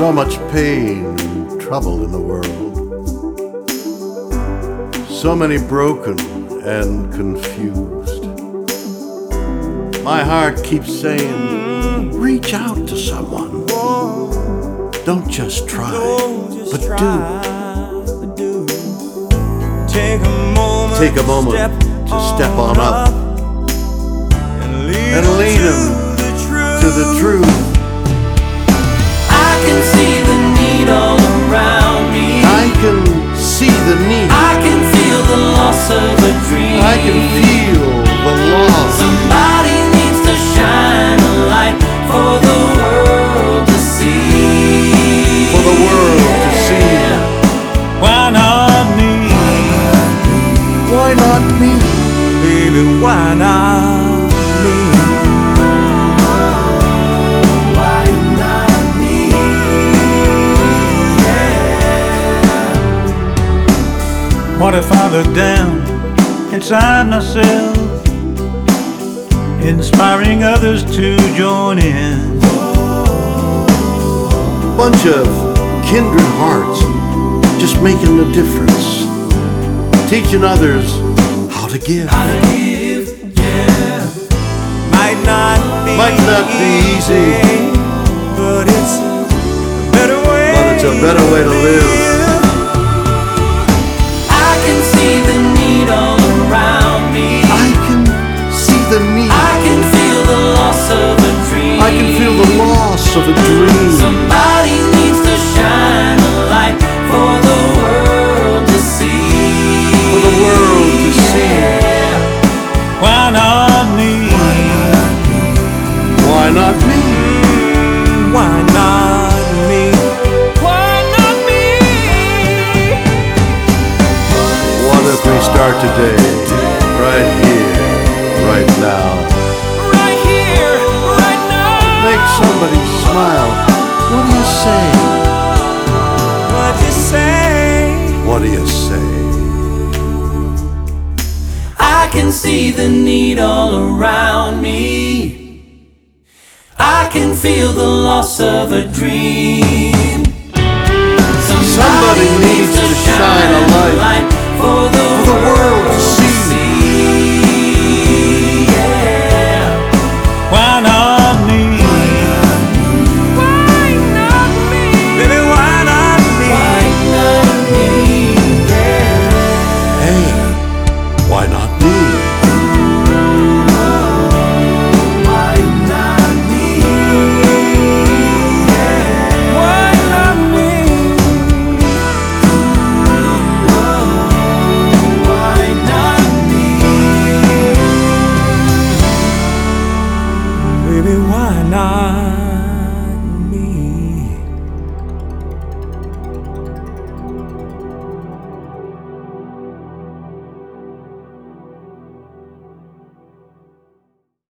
So much pain and trouble in the world. So many broken and confused. My heart keeps saying, reach out to someone. Don't just try, but do. Take a moment to step on up and lead them to the truth. I can see the need all around me. I can see the need. I can feel the loss of a dream. I can feel the loss. Somebody needs to shine a light for the world to see. For the world to see. Why not me? Why not me? Baby, why not me? Why not me? Yeah. What if I look down inside myself, inspiring others to join in? Bunch of kindred hearts just making a difference, teaching others how to give. Yeah. Might not be easy, but it's a better way. but it's a better way to live. I can see the need all around me. I can see the need. I can feel the loss of a dream. I can feel the loss of a dream. Somebody needs to shine a light for the world to see. For the world to see. Why not me? Why not me? Why not me? Why not me? What if we start today, right here, right now? Right here, right now. Make somebody smile. What do you say? What you say? What do you say? I can see the need all around me. I can feel the loss of a dream. Somebody needs to shine a light for the